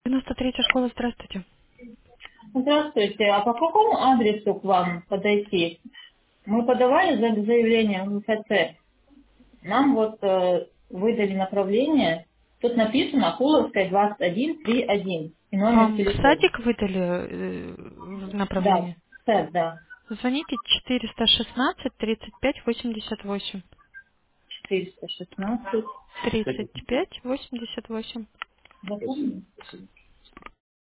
93-я школа, здравствуйте. Здравствуйте. А по какому адресу к вам подойти? Мы подавали заявление в МФЦ. Нам вот выдали направление. Тут написано Куловская 2131 и номер Вам в телефона. садик выдали Да, направление? да. Звоните 416 35 88. 416. 35 88. Запомнили?